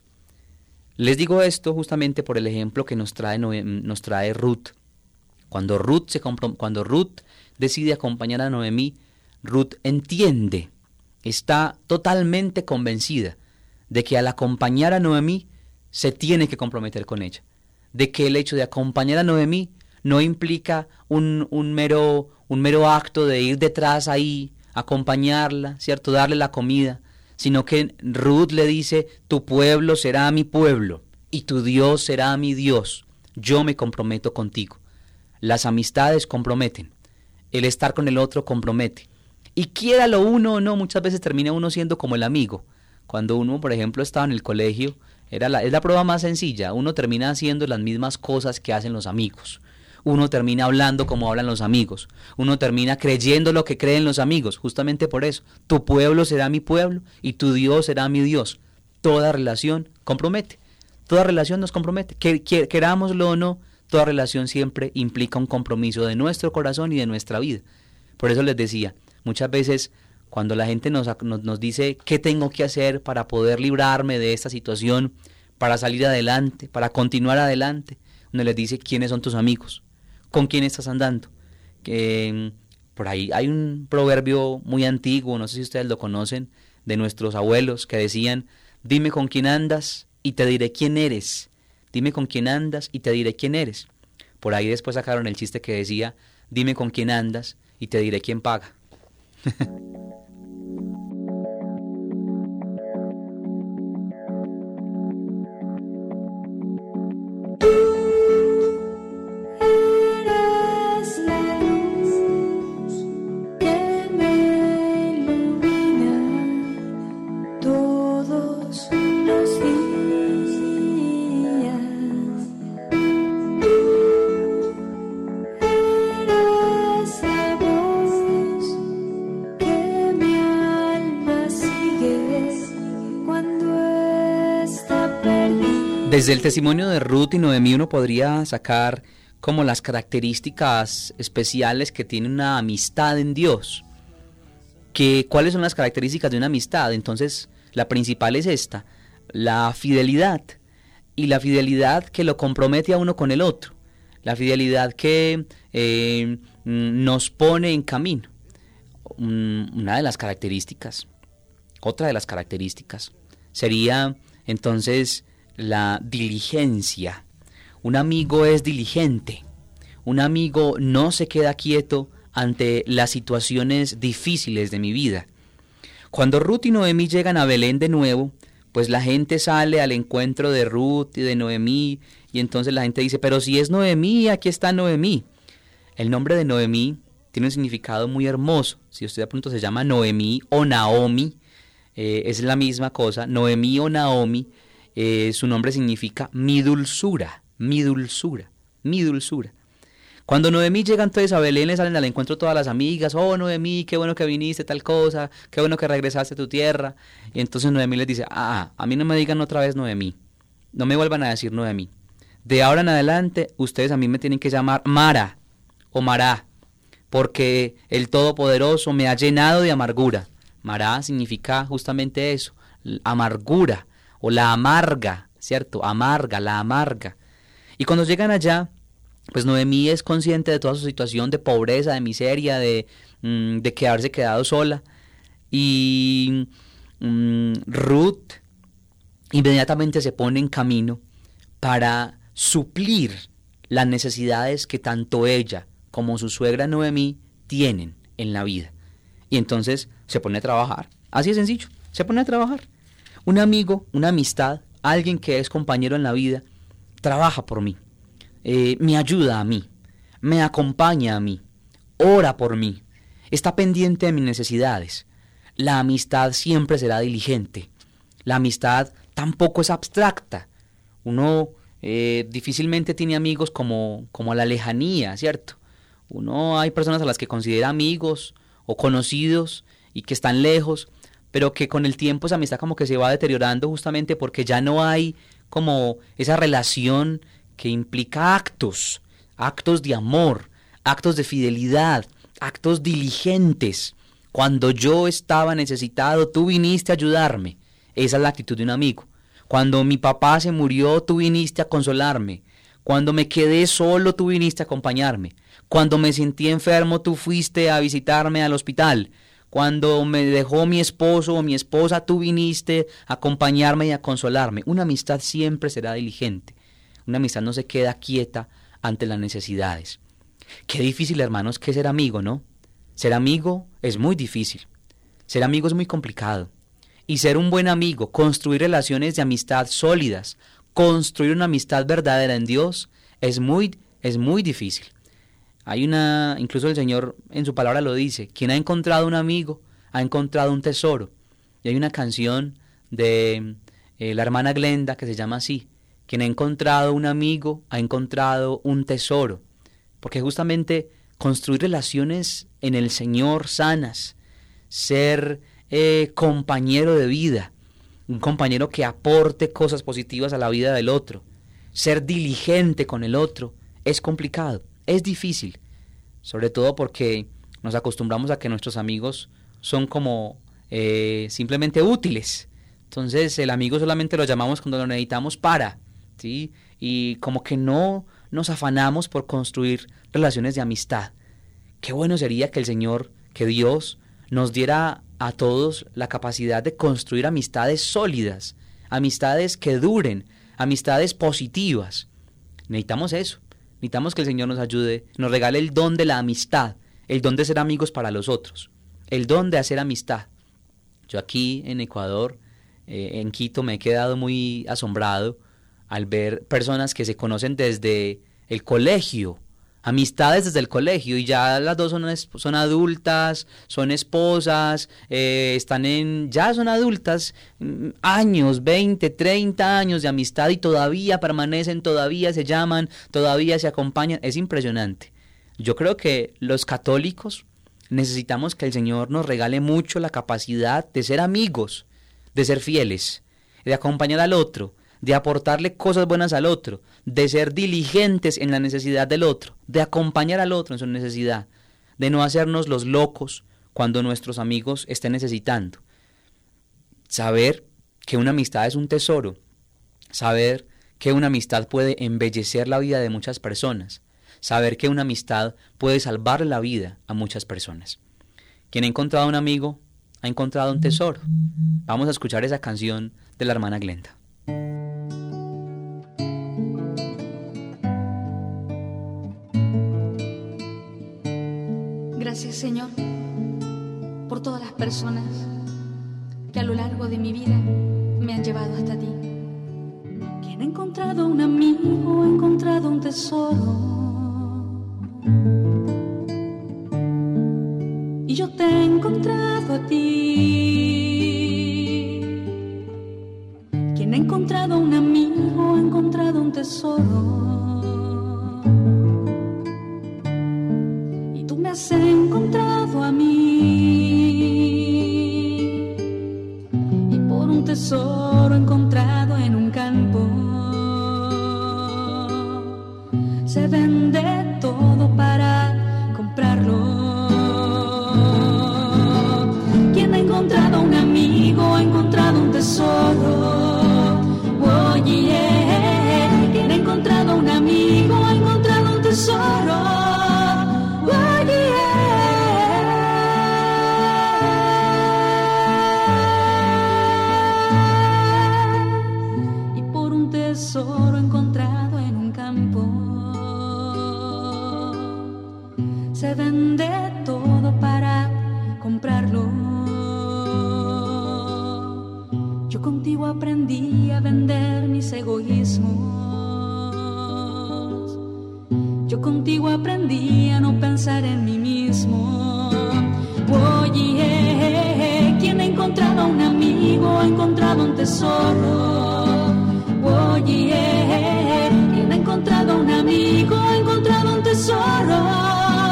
Les digo esto justamente por el ejemplo que nos trae, nos trae Ruth. Cuando Ruth, se comprom- cuando Ruth decide acompañar a Noemí, Ruth entiende, está totalmente convencida de que al acompañar a Noemí se tiene que comprometer con ella, de que el hecho de acompañar a Noemí no implica un, un, mero, un mero acto de ir detrás ahí, acompañarla, ¿cierto? Darle la comida, sino que Ruth le dice, tu pueblo será mi pueblo y tu Dios será mi Dios, yo me comprometo contigo. Las amistades comprometen, el estar con el otro compromete. Y quiéralo uno o no, muchas veces termina uno siendo como el amigo. Cuando uno, por ejemplo, estaba en el colegio, era la, es la prueba más sencilla, uno termina haciendo las mismas cosas que hacen los amigos. Uno termina hablando como hablan los amigos. Uno termina creyendo lo que creen los amigos, justamente por eso. Tu pueblo será mi pueblo y tu Dios será mi Dios. Toda relación compromete, toda relación nos compromete, que, que, querámoslo o no. Toda relación siempre implica un compromiso de nuestro corazón y de nuestra vida. Por eso les decía, muchas veces cuando la gente nos, nos, nos dice qué tengo que hacer para poder librarme de esta situación, para salir adelante, para continuar adelante, uno les dice quiénes son tus amigos, con quién estás andando. Que, por ahí hay un proverbio muy antiguo, no sé si ustedes lo conocen, de nuestros abuelos, que decían, dime con quién andas y te diré quién eres. Dime con quién andas y te diré quién eres. Por ahí después sacaron el chiste que decía, dime con quién andas y te diré quién paga. Desde el testimonio de Ruth y Noemí uno podría sacar como las características especiales que tiene una amistad en Dios. Que, ¿cuáles son las características de una amistad? Entonces, la principal es esta, la fidelidad. Y la fidelidad que lo compromete a uno con el otro. La fidelidad que eh, nos pone en camino. Una de las características, otra de las características, sería entonces la diligencia. Un amigo es diligente. Un amigo no se queda quieto ante las situaciones difíciles de mi vida. Cuando Ruth y Noemí llegan a Belén de nuevo, pues la gente sale al encuentro de Ruth y de Noemí, y entonces la gente dice, pero si es Noemí, aquí está Noemí. El nombre de Noemí tiene un significado muy hermoso. Si usted de pronto se llama Noemí o Naomi, eh, es la misma cosa. Noemí o Naomi, eh, su nombre significa mi dulzura, mi dulzura, mi dulzura. Cuando Noemí llega entonces a Belén, le salen al encuentro todas las amigas. Oh, Noemí, qué bueno que viniste, tal cosa, qué bueno que regresaste a tu tierra. Y entonces Noemí les dice, ah, a mí no me digan otra vez Noemí, no me vuelvan a decir Noemí. De ahora en adelante, ustedes a mí me tienen que llamar Mara o Mará, porque el Todopoderoso me ha llenado de amargura. Mará significa justamente eso, amargura o la amarga, ¿cierto? Amarga, la amarga. Y cuando llegan allá, pues Noemí es consciente de toda su situación de pobreza, de miseria, de, mm, de quedarse quedado sola. Y mm, Ruth inmediatamente se pone en camino para suplir las necesidades que tanto ella como su suegra Noemí tienen en la vida. Y entonces se pone a trabajar. Así de sencillo, se pone a trabajar. Un amigo, una amistad, alguien que es compañero en la vida, trabaja por mí. Eh, me ayuda a mí, me acompaña a mí, ora por mí, está pendiente de mis necesidades. La amistad siempre será diligente. La amistad tampoco es abstracta. Uno eh, difícilmente tiene amigos como, como a la lejanía, ¿cierto? Uno hay personas a las que considera amigos o conocidos y que están lejos, pero que con el tiempo esa amistad como que se va deteriorando justamente porque ya no hay como esa relación que implica actos, actos de amor, actos de fidelidad, actos diligentes. Cuando yo estaba necesitado, tú viniste a ayudarme. Esa es la actitud de un amigo. Cuando mi papá se murió, tú viniste a consolarme. Cuando me quedé solo, tú viniste a acompañarme. Cuando me sentí enfermo, tú fuiste a visitarme al hospital. Cuando me dejó mi esposo o mi esposa, tú viniste a acompañarme y a consolarme. Una amistad siempre será diligente. Una amistad no se queda quieta ante las necesidades. Qué difícil, hermanos, que ser amigo, ¿no? Ser amigo es muy difícil. Ser amigo es muy complicado. Y ser un buen amigo, construir relaciones de amistad sólidas, construir una amistad verdadera en Dios, es muy, es muy difícil. Hay una, incluso el Señor en su palabra lo dice, quien ha encontrado un amigo, ha encontrado un tesoro. Y hay una canción de eh, la hermana Glenda que se llama así, quien ha encontrado un amigo, ha encontrado un tesoro. Porque justamente construir relaciones en el Señor sanas, ser eh, compañero de vida, un compañero que aporte cosas positivas a la vida del otro, ser diligente con el otro, es complicado, es difícil, sobre todo porque nos acostumbramos a que nuestros amigos son como eh, simplemente útiles. Entonces el amigo solamente lo llamamos cuando lo necesitamos para, ¿sí? Y como que no nos afanamos por construir relaciones de amistad. Qué bueno sería que el Señor, que Dios, nos diera a todos la capacidad de construir amistades sólidas, amistades que duren, amistades positivas. Necesitamos eso, necesitamos que el Señor nos ayude, nos regale el don de la amistad, el don de ser amigos para los otros, el don de hacer amistad. Yo aquí en Ecuador, eh, en Quito, me he quedado muy asombrado al ver personas que se conocen desde el colegio, amistades desde el colegio, y ya las dos son, son adultas, son esposas, eh, están en, ya son adultas, años, veinte, treinta años de amistad y todavía permanecen, todavía se llaman, todavía se acompañan. Es impresionante. Yo creo que los católicos necesitamos que el Señor nos regale mucho la capacidad de ser amigos, de ser fieles, de acompañar al otro, de aportarle cosas buenas al otro, de ser diligentes en la necesidad del otro, de acompañar al otro en su necesidad, de no hacernos los locos cuando nuestros amigos estén necesitando. Saber que una amistad es un tesoro, saber que una amistad puede embellecer la vida de muchas personas, saber que una amistad puede salvar la vida a muchas personas. Quien ha encontrado un amigo, ha encontrado un tesoro. Vamos a escuchar esa canción de la hermana Glenda. Gracias, Señor, por todas las personas que a lo largo de mi vida me han llevado hasta ti. Quien ha encontrado un amigo, ha encontrado un tesoro. y yo te he encontrado a ti. Quien ha encontrado un amigo ha encontrado un tesoro, y tú me has encontrado a mí, y por un tesoro encontrado en un campo se vende todo para comprarlo. Quien ha encontrado un amigo ha encontrado un tesoro. Oh, yeah. Quien ha encontrado un amigo ha encontrado un tesoro. Oh, yeah. Y por un tesoro encontrado en un campo se vende todo para comprarlo. Yo contigo aprendí a vender mis egoísmos. Yo contigo aprendí a no pensar en mí mismo. Oye, quien ha encontrado un amigo ha encontrado un tesoro. Oye, quien ha encontrado un amigo ha encontrado un tesoro.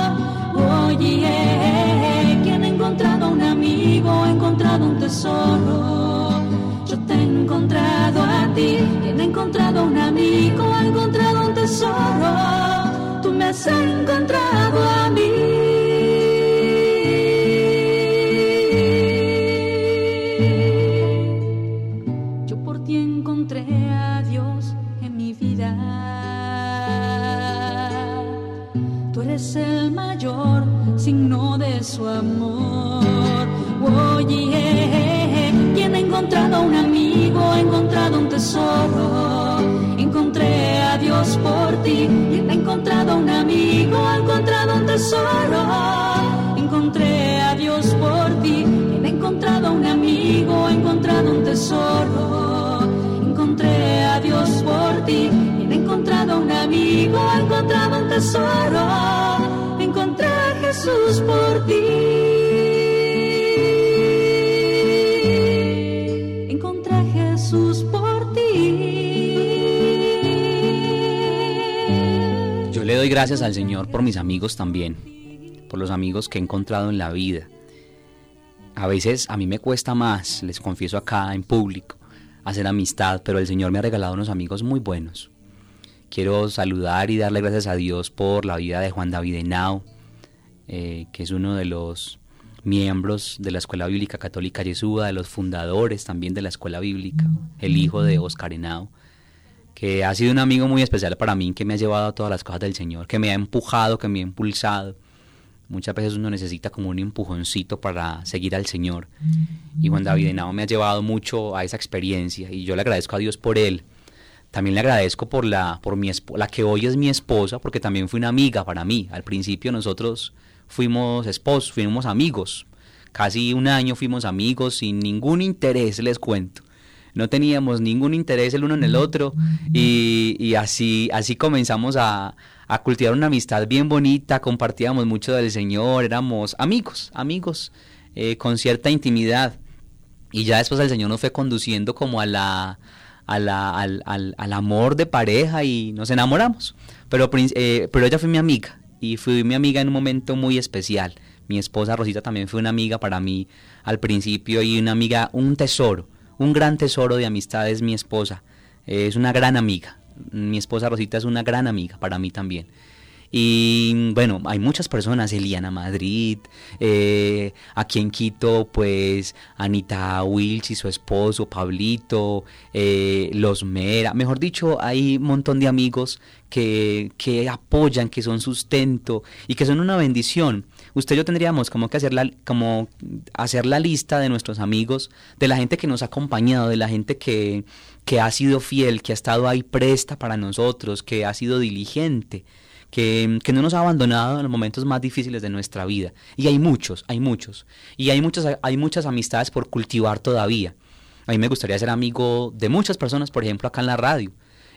Oye, quien ha encontrado un amigo ha encontrado un tesoro. Yo te he encontrado a ti. Quien ha encontrado un amigo ha encontrado un tesoro. Tú me has encontrado a mí. Yo por ti encontré a Dios en mi vida. Tú eres el mayor signo de su amor. Oye, quien ha encontrado un amigo ha encontrado un tesoro. Encontré a Dios por ti. Quien ha encontrado un amigo ha encontrado un tesoro. Encontré a Dios por ti. Quien ha encontrado un amigo ha encontrado un tesoro. Encontré a Dios por ti. Quien ha encontrado un amigo ha encontrado un tesoro. Encontré a Jesús por ti. Encontré a Jesús por ti. Yo le doy gracias al Señor por mis amigos también, por los amigos que he encontrado en la vida. A veces a mí me cuesta más, les confieso acá en público, hacer amistad, pero el Señor me ha regalado unos amigos muy buenos. Quiero saludar y darle gracias a Dios por la vida de Juan David Henao, eh, que es uno de los miembros de la Escuela Bíblica Católica Yeshua, de los fundadores también de la Escuela Bíblica, el hijo de Oscar Henao, que ha sido un amigo muy especial para mí, que me ha llevado a todas las cosas del Señor, que me ha empujado, que me ha impulsado. Muchas veces uno necesita como un empujoncito para seguir al Señor, y Juan David Henao me ha llevado mucho a esa experiencia, y yo le agradezco a Dios por él. También le agradezco por la por mi esp- la que hoy es mi esposa, porque también fue una amiga para mí. Al principio nosotros fuimos esposos, fuimos amigos. Casi un año fuimos amigos sin ningún interés, les cuento. No teníamos ningún interés el uno en el otro, y, y así así comenzamos a, a cultivar una amistad bien bonita. Compartíamos mucho del Señor, éramos amigos, amigos eh, con cierta intimidad. Y ya después el Señor nos fue conduciendo como a la... A la, al, al, al amor de pareja, y nos enamoramos, pero, eh, pero ella fue mi amiga, y fue mi amiga en un momento muy especial. Mi esposa Rosita también fue una amiga para mí al principio, y una amiga, un tesoro, un gran tesoro de amistad es mi esposa. Eh, es una gran amiga, mi esposa Rosita es una gran amiga para mí también. Y bueno, hay muchas personas, Eliana Madrid, eh, aquí en Quito, pues Anita Wilch y su esposo, Pablito, eh, Los Mera, mejor dicho, hay un montón de amigos que, que apoyan, que son sustento y que son una bendición. Usted y yo tendríamos como que hacer la, como hacer la lista de nuestros amigos, de la gente que nos ha acompañado, de la gente que, que ha sido fiel, que ha estado ahí presta para nosotros, que ha sido diligente. Que, que no nos ha abandonado en los momentos más difíciles de nuestra vida. Y hay muchos, hay muchos. Y hay muchas, hay muchas amistades por cultivar todavía. A mí me gustaría ser amigo de muchas personas, por ejemplo, acá en la radio.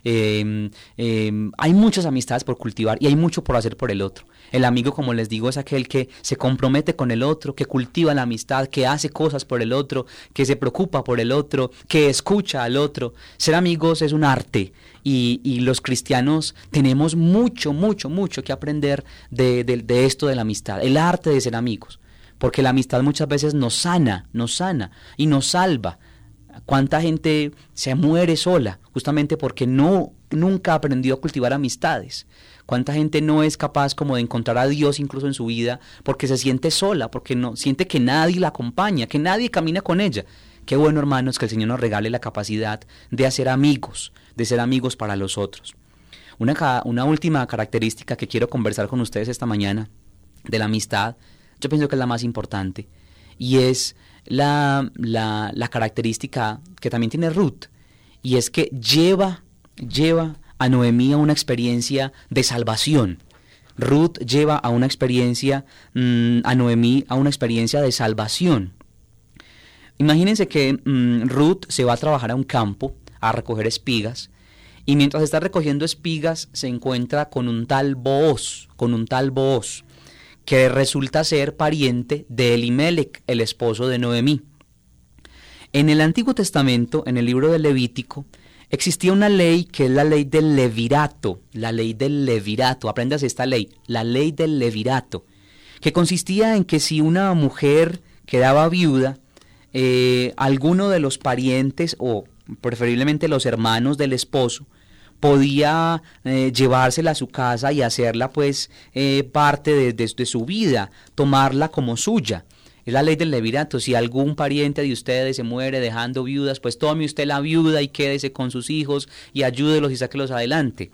Eh, eh, hay muchas amistades por cultivar y hay mucho por hacer por el otro. El amigo, como les digo, es aquel que se compromete con el otro, que cultiva la amistad, que hace cosas por el otro, que se preocupa por el otro, que escucha al otro. Ser amigos es un arte y, y los cristianos tenemos mucho, mucho, mucho que aprender de, de, de esto de la amistad, el arte de ser amigos, porque la amistad muchas veces nos sana, nos sana y nos salva. ¿Cuánta gente se muere sola justamente porque no, nunca aprendió a cultivar amistades? ¿Cuánta gente no es capaz como de encontrar a Dios incluso en su vida porque se siente sola, porque no siente que nadie la acompaña, que nadie camina con ella? Qué bueno, hermanos, que el Señor nos regale la capacidad de hacer amigos, de ser amigos para los otros. Una, una última característica que quiero conversar con ustedes esta mañana de la amistad, yo pienso que es la más importante, y es la, la, la característica que también tiene Ruth, y es que lleva, lleva a Noemí a una experiencia de salvación. Ruth lleva a una experiencia, mmm, a Noemí a una experiencia de salvación. Imagínense que mmm, Ruth se va a trabajar a un campo a recoger espigas, y mientras está recogiendo espigas se encuentra con un tal Booz, con un tal Booz, que resulta ser pariente de Elimelech, el esposo de Noemí. En el Antiguo Testamento, en el libro de Levítico, existía una ley que es la ley del levirato, la ley del levirato, apréndase esta ley, la ley del levirato, que consistía en que si una mujer quedaba viuda, eh, alguno de los parientes o preferiblemente los hermanos del esposo podía eh, llevársela a su casa y hacerla pues eh, parte de, de, de su vida, tomarla como suya. Es la ley del levirato. Si algún pariente de ustedes se muere dejando viudas, pues tome usted la viuda y quédese con sus hijos y ayúdelos y sáquelos adelante.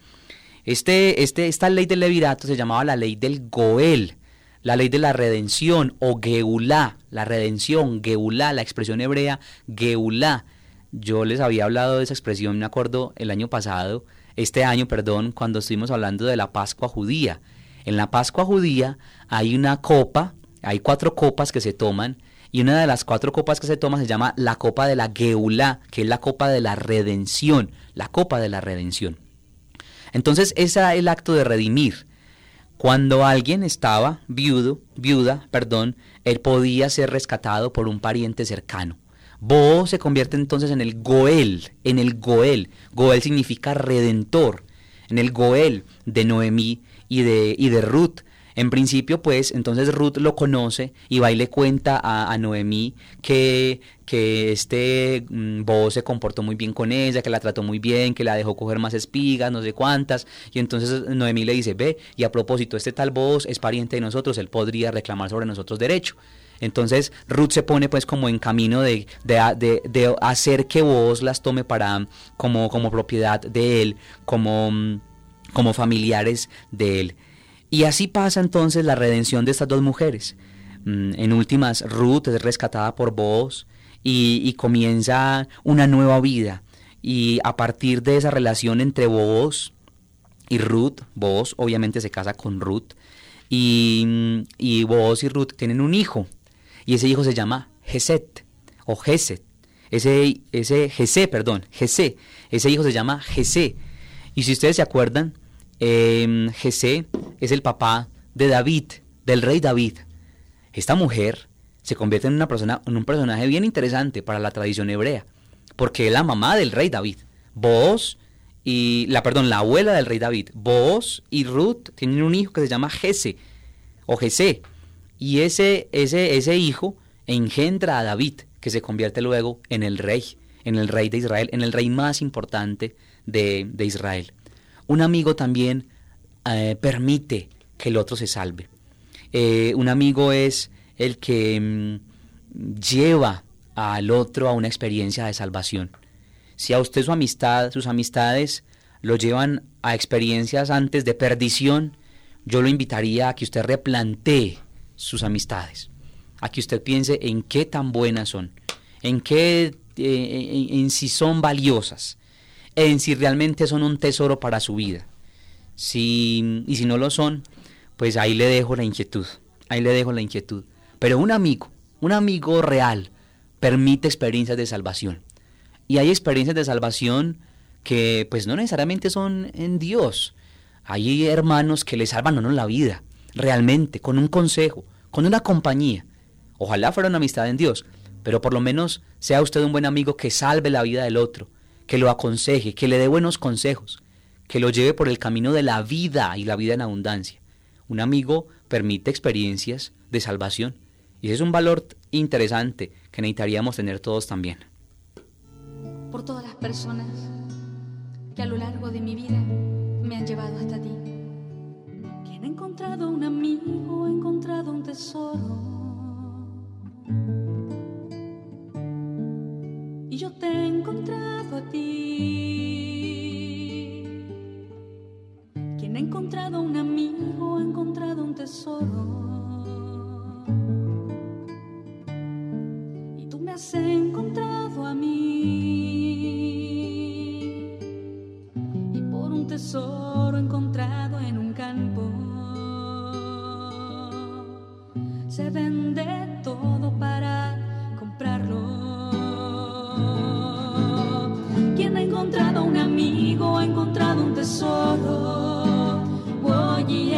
Este, este, esta ley del levirato se llamaba la ley del Goel, la ley de la redención o Geulá, la redención, Geulá, la expresión hebrea Geulá. Yo les había hablado de esa expresión, me acuerdo, el año pasado, este año, perdón, cuando estuvimos hablando de la Pascua judía. En la Pascua judía hay una copa, hay cuatro copas que se toman, y una de las cuatro copas que se toma se llama la copa de la Geulá, que es la copa de la redención, la copa de la redención. Entonces, ese es el acto de redimir. Cuando alguien estaba viudo, viuda, perdón, él podía ser rescatado por un pariente cercano. Booz se convierte entonces en el Goel, en el Goel. Goel significa redentor, en el Goel de Noemí y de, y de Ruth. En principio, pues, entonces Ruth lo conoce y va y le cuenta a, a Noemí que, que este mmm, Booz se comportó muy bien con ella, que la trató muy bien, que la dejó coger más espigas, no sé cuántas. Y entonces Noemí le dice, ve, y a propósito, este tal Booz es pariente de nosotros, él podría reclamar sobre nosotros derecho. Entonces Ruth se pone pues como en camino de, de, de, de hacer que Booz las tome para, como, como propiedad de él, como, como familiares de él. Y así pasa entonces la redención de estas dos mujeres. En últimas, Ruth es rescatada por Booz y, y comienza una nueva vida. Y a partir de esa relación entre Booz y Ruth, Booz obviamente se casa con Ruth, y, y Booz y Ruth tienen un hijo. Y ese hijo se llama Geset, o Geset, ese, ese Gesé, perdón, Gesé, ese hijo se llama Gesé. Y si ustedes se acuerdan, eh, Gesé es el papá de David, del rey David. Esta mujer se convierte en, una persona, en un personaje bien interesante para la tradición hebrea, porque es la mamá del rey David. Booz y, la, perdón, la abuela del rey David. Booz y Ruth tienen un hijo que se llama Gesé, o Gesé. Y ese, ese, ese hijo engendra a David, que se convierte luego en el rey, en el rey de Israel, en el rey más importante de, de Israel. Un amigo también eh, permite que el otro se salve. Eh, un amigo es el que mmm, lleva al otro a una experiencia de salvación. Si a usted su amistad, sus amistades lo llevan a experiencias antes de perdición, yo lo invitaría a que usted replantee sus amistades, a que usted piense en qué tan buenas son, en qué, eh, en, en si son valiosas, en si realmente son un tesoro para su vida. Si, y si no lo son, pues ahí le dejo la inquietud, ahí le dejo la inquietud. Pero un amigo, un amigo real, permite experiencias de salvación. Y hay experiencias de salvación que pues no necesariamente son en Dios. Hay hermanos que le salvan a uno la vida, realmente, con un consejo, con una compañía. Ojalá fuera una amistad en Dios, pero por lo menos sea usted un buen amigo que salve la vida del otro, que lo aconseje, que le dé buenos consejos, que lo lleve por el camino de la vida y la vida en abundancia. Un amigo permite experiencias de salvación y ese es un valor interesante que necesitaríamos tener todos también. Por todas las personas que a lo largo de mi vida me han llevado hasta ti. Quien ha encontrado un amigo, ha encontrado un tesoro. Y yo te he encontrado a ti. Quien ha encontrado un amigo, ha encontrado un tesoro. Y tú me has encontrado a mí. Y por un tesoro encontrado en un campo, se vende todo para comprarlo. Quien ha encontrado un amigo, ha encontrado un tesoro. Oh,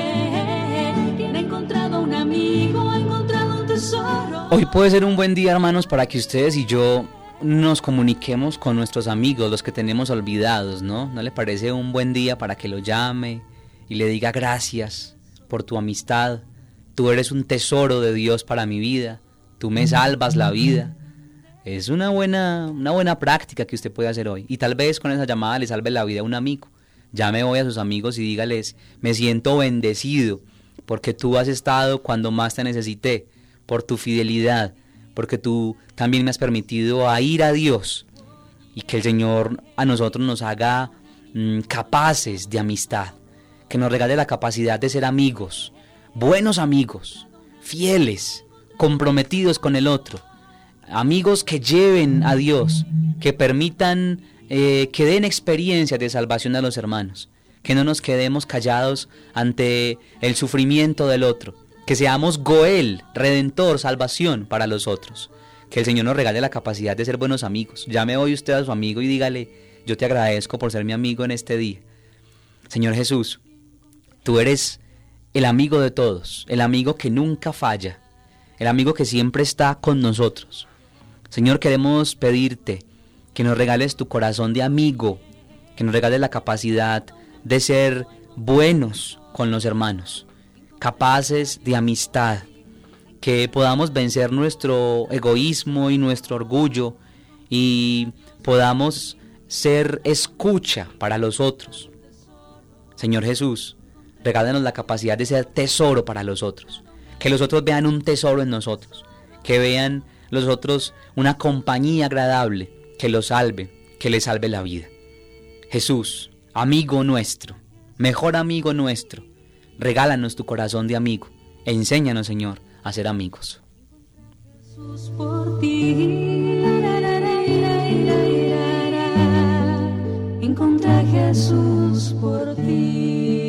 yeah. Quien ha encontrado un amigo, ha encontrado un tesoro. Hoy puede ser un buen día, hermanos, para que ustedes y yo nos comuniquemos con nuestros amigos, los que tenemos olvidados, ¿no? ¿No le parece un buen día para que lo llame y le diga gracias por tu amistad? Tú eres un tesoro de Dios para mi vida, tú me salvas la vida. Es una buena, una buena práctica que usted puede hacer hoy. Y tal vez con esa llamada le salve la vida a un amigo. Llame hoy a sus amigos y dígales, me siento bendecido porque tú has estado cuando más te necesité, por tu fidelidad, porque tú también me has permitido a ir a Dios. Y que el Señor a nosotros nos haga mmm, capaces de amistad, que nos regale la capacidad de ser amigos, buenos amigos, fieles, comprometidos con el otro, amigos que lleven a Dios, que permitan eh, que den experiencias de salvación a los hermanos, que no nos quedemos callados ante el sufrimiento del otro, que seamos Goel, redentor, salvación para los otros. Que el Señor nos regale la capacidad de ser buenos amigos. Llame hoy usted a su amigo y dígale, yo te agradezco por ser mi amigo en este día. Señor Jesús, tú eres el amigo de todos, el amigo que nunca falla, el amigo que siempre está con nosotros. Señor, queremos pedirte que nos regales tu corazón de amigo, que nos regales la capacidad de ser buenos con los hermanos, capaces de amistad, que podamos vencer nuestro egoísmo y nuestro orgullo y podamos ser escucha para los otros. Señor Jesús, regálanos la capacidad de ser tesoro para los otros, que los otros vean un tesoro en nosotros, que vean los otros una compañía agradable, que los salve, que les salve la vida. Jesús, amigo nuestro, mejor amigo nuestro, regálanos tu corazón de amigo, e enséñanos, Señor, a ser amigos. Jesús por ti, la, la, la, la, la, la, la, encontré a Jesús por ti.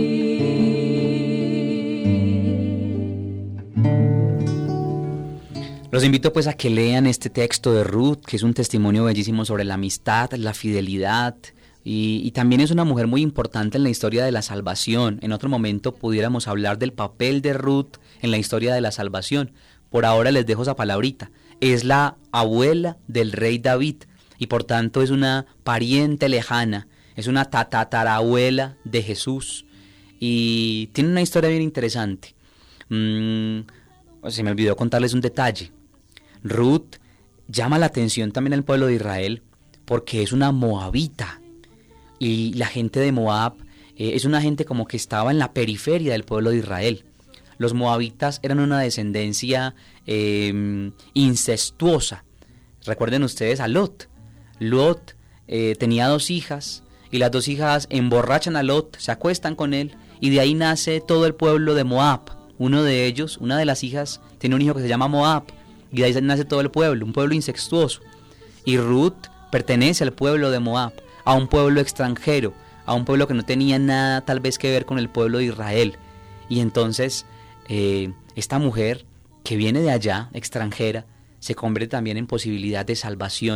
Los invito pues a que lean este texto de Ruth, que es un testimonio bellísimo sobre la amistad, la fidelidad, y, y también es una mujer muy importante en la historia de la salvación. En otro momento pudiéramos hablar del papel de Ruth en la historia de la salvación. Por ahora les dejo esa palabrita. Es la abuela del rey David y por tanto es una pariente lejana, es una tatarabuela de Jesús y tiene una historia bien interesante. Mm, se me olvidó contarles un detalle. Ruth llama la atención también al pueblo de Israel porque es una moabita y la gente de Moab eh, es una gente como que estaba en la periferia del pueblo de Israel. Los moabitas eran una descendencia eh, incestuosa. Recuerden ustedes a Lot. Lot eh, tenía dos hijas y las dos hijas emborrachan a Lot, se acuestan con él y de ahí nace todo el pueblo de Moab. Uno de ellos, una de las hijas, tiene un hijo que se llama Moab y de ahí nace todo el pueblo, un pueblo incestuoso. Y Ruth pertenece al pueblo de Moab, a un pueblo extranjero, a un pueblo que no tenía nada tal vez que ver con el pueblo de Israel. Y entonces eh, esta mujer que viene de allá, extranjera, se convierte también en posibilidad de salvación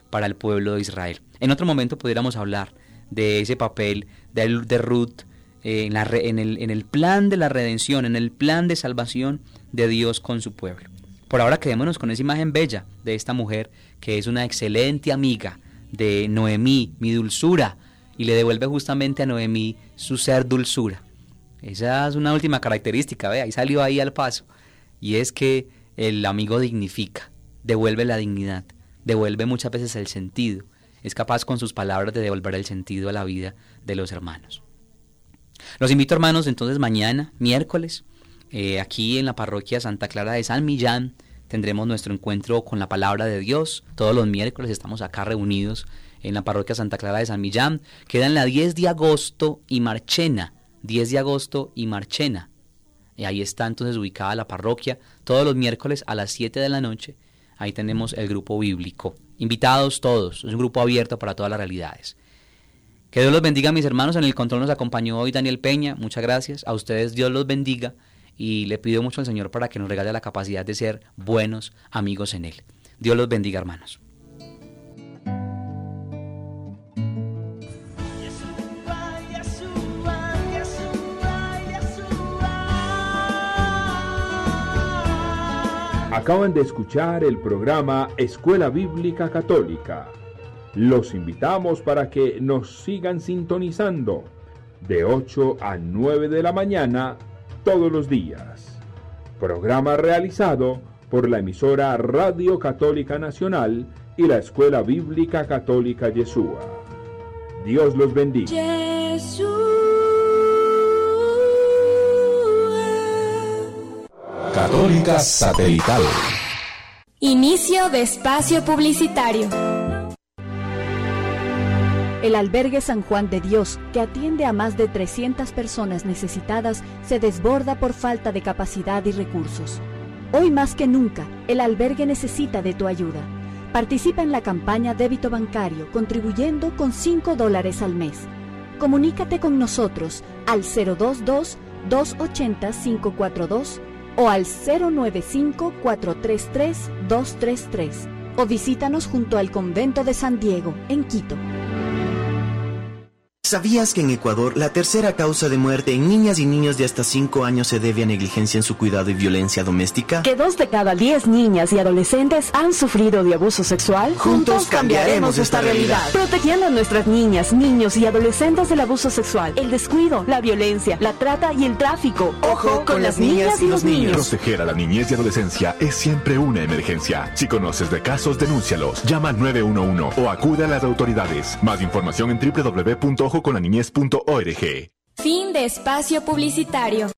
para el pueblo de Israel. En otro momento pudiéramos hablar de ese papel de, de Ruth eh, en, la, en, el, en el plan de la redención, en el plan de salvación de Dios con su pueblo. Por ahora quedémonos con esa imagen bella de esta mujer que es una excelente amiga de Noemí, mi dulzura, y le devuelve justamente a Noemí su ser dulzura. Esa es una última característica, ¿ve? Ahí salió ahí al paso, y es que el amigo dignifica, devuelve la dignidad, devuelve muchas veces el sentido, es capaz con sus palabras de devolver el sentido a la vida de los hermanos. Los invito, hermanos, entonces mañana, miércoles, eh, aquí en la parroquia Santa Clara de San Millán, tendremos nuestro encuentro con la palabra de Dios. Todos los miércoles estamos acá reunidos en la parroquia Santa Clara de San Millán. Quedan la diez de agosto y Marchena, diez de agosto y Marchena. Y ahí está entonces ubicada la parroquia, todos los miércoles a las siete de la noche. Ahí tenemos el grupo bíblico. Invitados todos, es un grupo abierto para todas las realidades. Que Dios los bendiga, mis hermanos. En el control nos acompañó hoy Daniel Peña, muchas gracias. A ustedes Dios los bendiga y le pido mucho al Señor para que nos regale la capacidad de ser buenos amigos en Él. Dios los bendiga, hermanos. Acaban de escuchar el programa Escuela Bíblica Católica. Los invitamos para que nos sigan sintonizando de ocho a nueve de la mañana todos los días. Programa realizado por la emisora Radio Católica Nacional y la Escuela Bíblica Católica Yeshua. Dios los bendiga. Yeshua. Católica Satelital. Inicio de espacio publicitario. El albergue San Juan de Dios, que atiende a más de trescientas personas necesitadas, se desborda por falta de capacidad y recursos. Hoy más que nunca, el albergue necesita de tu ayuda. Participa en la campaña Débito Bancario, contribuyendo con cinco dólares al mes. Comunícate con nosotros al cero dos dos, dos ocho cero, cinco cuatro dos o al cero nueve cinco, cuatro tres tres, dos tres tres o visítanos junto al Convento de San Diego, en Quito. ¿Sabías que en Ecuador la tercera causa de muerte en niñas y niños de hasta cinco años se debe a negligencia en su cuidado y violencia doméstica? ¿Que dos de cada diez niñas y adolescentes han sufrido de abuso sexual? Juntos cambiaremos esta realidad. Protegiendo a nuestras niñas, niños y adolescentes del abuso sexual, el descuido, la violencia, la trata y el tráfico. Ojo con las niñas y los niños. Proteger a la niñez y adolescencia es siempre una emergencia. Si conoces de casos, denúncialos. Llama al nueve uno uno o acude a las autoridades. Más información en doble u doble u doble u punto ojo con la niñez punto org. Fin de espacio publicitario.